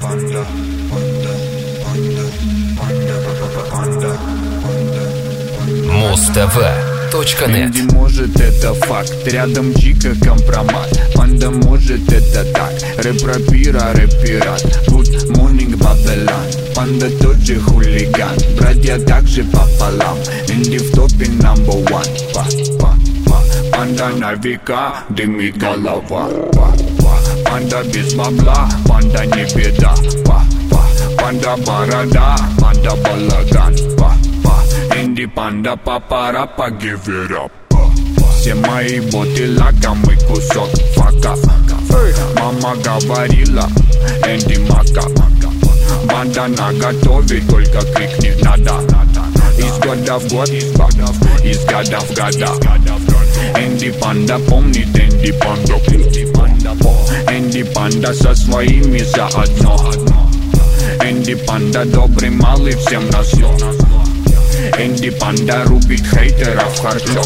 Панда, панда, панда, панда, панда, панда. Муз-ТВ.нет. Энди может, это факт. Рядом Чика компромат. Панда может, это так. Рэп-рапира, рэп-пират. Good morning, Babylon. Панда тот же хулиган. Братья также пополам. Энди в топе number one. Панда на века, дымит голова. Панда без бабла, панда не беда. Панда борода, панда балаган. Энди панда папарапа, give it up. Все мои боты лакомый кусок фака. Мама говорила, Энди мака. Банда наготове, только крикни надо. Из года в год, из года в года. Энди панда помнит, Энди панда. Энди панда со своими заодно. Энди панда добрый малый, всем на зло. Энди панда рубит хейтеров харчо.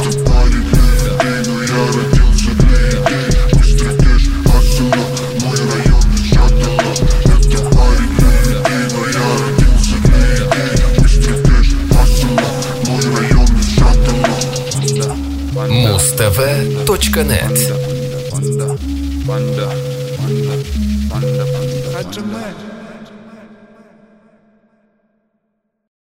Муз-ТВ.нет. Панда, панда, панда, панда, панда.